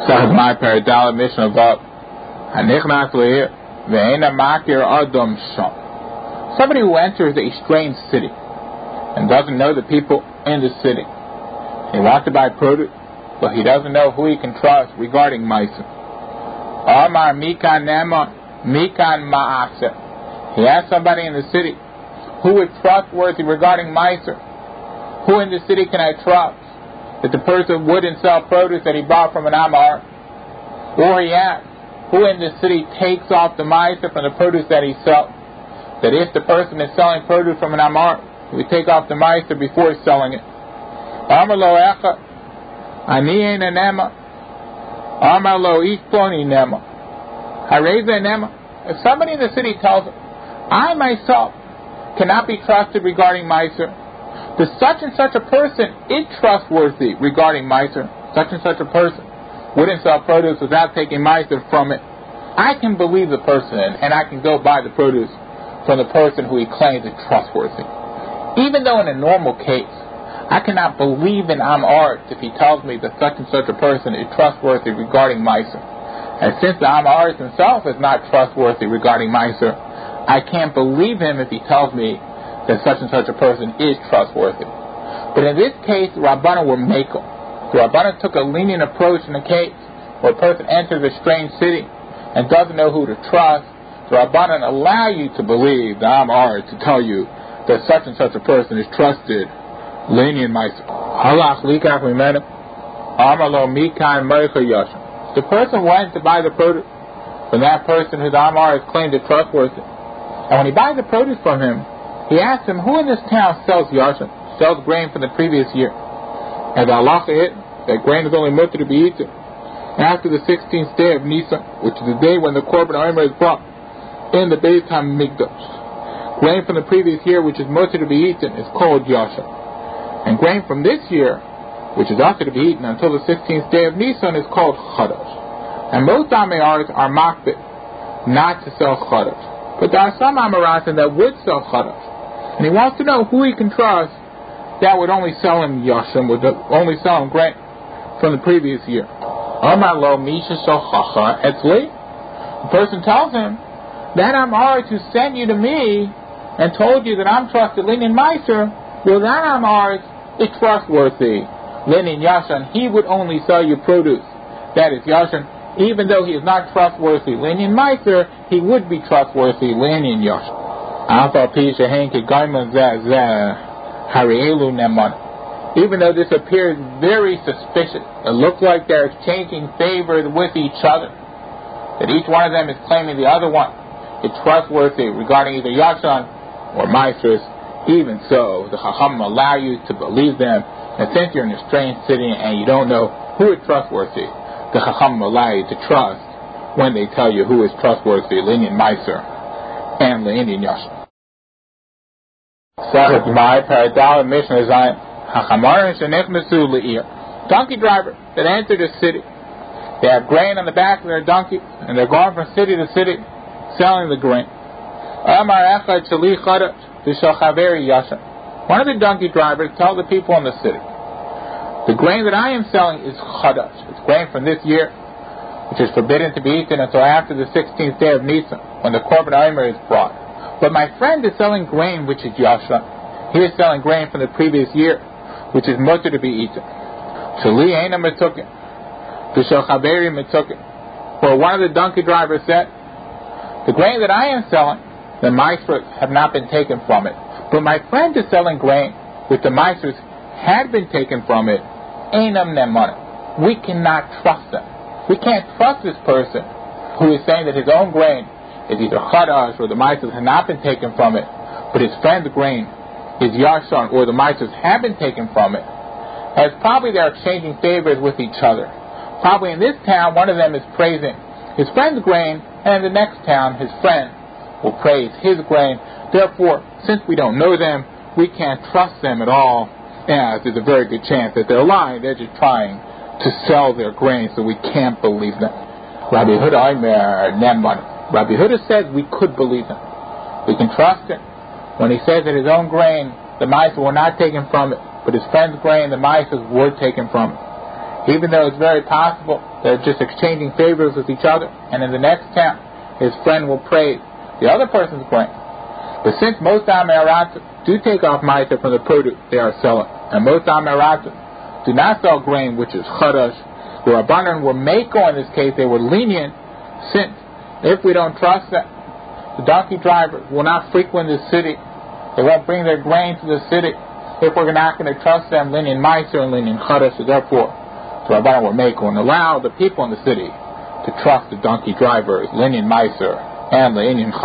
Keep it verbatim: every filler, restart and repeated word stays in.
Sahib my paradala mission of God. Hanichnas le'ir ve'ena makir adam sham. Somebody who enters a strange city and doesn't know the people in the city. He wants to buy produce, but he doesn't know who he can trust regarding Meiser. Amar mikan nema mikan ma'aseh. He asked somebody in the city who is trustworthy regarding Meiser. Who in the city can I trust that the person wouldn't sell produce that he bought from an Amar? Or he asked, who in the city takes off the Meiser from the produce that he sells? That if the person is selling produce from an Amar, he would take off the Meiser before selling it. Amar lo echa, ani ein nema. Amar lo ikploni nema. Hareza nema. If somebody in the city tells him, I myself cannot be trusted regarding Meiser, that such and such a person is trustworthy regarding Meiser, such and such a person wouldn't sell produce without taking Meiser from it, I can believe the person and I can go buy the produce from the person who he claims is trustworthy. Even though in a normal case, I cannot believe in Am'aretz if he tells me that such and such a person is trustworthy regarding Meiser. And since the Am'aretz himself is not trustworthy regarding Meiser, I can't believe him if he tells me that such and such a person is trustworthy. But in this case, the Rabbanan were makel. The Rabbanan took a lenient approach in a case where a person enters a strange city and doesn't know who to trust. The Rabbanan allow you to believe the Am'aretz to tell you that such and such a person is trusted. Lenient Meiser. Halach likach mimenu. Amar lo mikan meicha yashem. The person went to buy the produce from that person who the Am'aretz claimed is trustworthy. And when he buys the produce from him, he asks him, who in this town sells yashem, sells grain from the previous year? And the halacha is that grain is only mutter to be eaten after the sixteenth day of Nisan, which is the day when the Korban Omer is brought in the Beit HaMikdash. Grain from the previous year, which is mutter to be eaten, is called yashem. And grain from this year, which is also to be eaten until the sixteenth day of Nisan, is called chadash. And most Am'aretz are makbid not to sell chadash. But there are some Amoratim that would sell chadash. And he wants to know who he can trust that would only sell him yashem, would only sell him grain from the previous year. Amar lo misha shochacha etzli. The person tells him, that Am'aretz who sent you to me and told you that I'm trusted, Linin Meiser, well, that Am'aretz is trustworthy. Linin Yashan, he would only sell you produce. That is Yashan, even though he is not trustworthy. Linin Meiser, he would be trustworthy. Linin Yashan. Even though this appears very suspicious, it looks like they're exchanging favors with each other, that each one of them is claiming the other one is trustworthy regarding either Yashan or Meiser. Even so, the Chacham allow you to believe them, and since you're in a strange city and you don't know who is trustworthy, the Chacham allow you to trust when they tell you who is trustworthy, Linin Meiser and Linin Yashan. Donkey driver that entered a city. They have grain on the back of their donkey, and they're going from city to city selling the grain. One of the donkey drivers tells the people in the city, the grain that I am selling is chadash. It's grain from this year, which is forbidden to be eaten until after the sixteenth day of Nisan, when the Korban Omer is brought. But my friend is selling grain which is yashan. He is selling grain from the previous year, which is mutter to be eaten. Shali eina metukin, v'shel chaveri metukin. For one of the donkey drivers said, the grain that I am selling, the Meisers have not been taken from it. But my friend is selling grain which the Meisers had been taken from it. Einam ne'emunah. We cannot trust them. We can't trust this person who is saying that his own grain is either chadash or the Meisers have not been taken from it, but his friend's grain is yashan or the Meisers have been taken from it. As probably they're exchanging favors with each other. Probably in this town, one of them is praising his friend's grain, and in the next town, his friend will praise his grain. Therefore, since we don't know them, we can't trust them at all, as there's a very good chance that they're lying. They're just trying to sell their grain, so we can't believe them. Rabbi Huda says we could believe him. We can trust him when he says that his own grain, the Meisers were not taken from it, but his friend's grain, the Meisers were taken from it. even though it's very possible they're just exchanging favors with each other, and in the next camp, his friend will praise the other person's grain. But since most Amaratim do take off Ma'aser from the produce they are selling, and most Amaratim do not sell grain which is Chadash, the Rabbanan were Mako in this case, they were lenient, since if we don't trust them, the donkey drivers will not frequent the city, they won't bring their grain to the city, if we're not going to trust them, lenient Ma'aser and lenient Chadash, so therefore the Rabbanan were Mako and allow the people in the city to trust the donkey drivers, lenient Ma'aser and lenient Chadash.